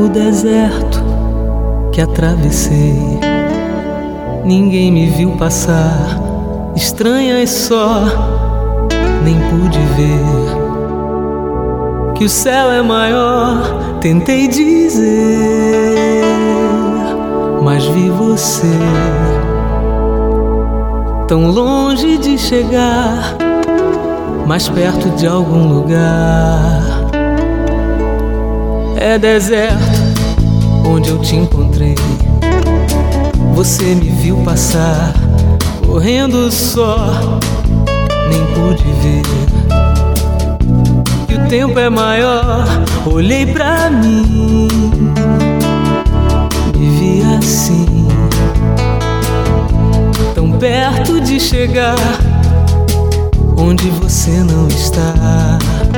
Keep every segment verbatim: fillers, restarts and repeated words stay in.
deserto que atravessei, ninguém me viu passar, estranhas só, nem pude ver que o céu é maior. Tentei dizer, mas vi você tão longe de chegar, mais perto de algum lugar. É deserto onde eu te encontrei, você me viu passar, correndo só, nem pude ver que o tempo é maior. Olhei pra mim, me vi assim, tão perto de chegar onde você não está.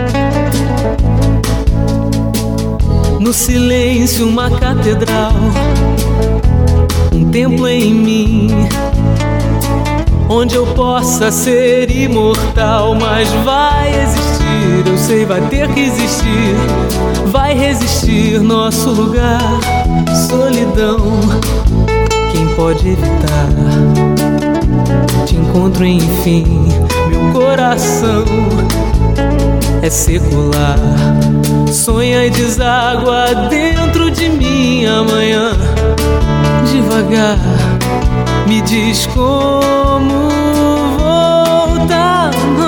No silêncio uma catedral, um templo em mim, onde eu possa ser imortal. Mas vai existir, eu sei, vai ter que existir, vai resistir nosso lugar. Solidão, quem pode evitar? Te encontro enfim, meu coração é secular, sonha e deságua dentro de mim. Amanhã, devagar, me diz como voltar.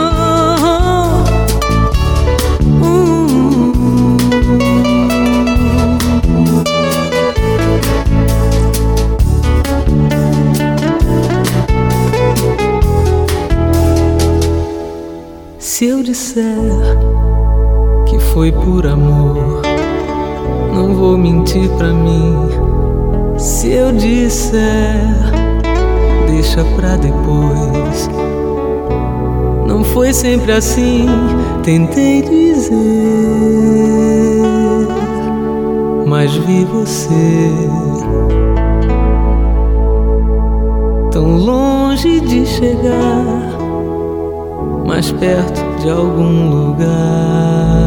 Se eu disser que foi por amor, não vou mentir pra mim. Se eu disser, deixa pra depois, não foi sempre assim. Tentei dizer, mas vi você tão longe de chegar, mais perto de algum lugar.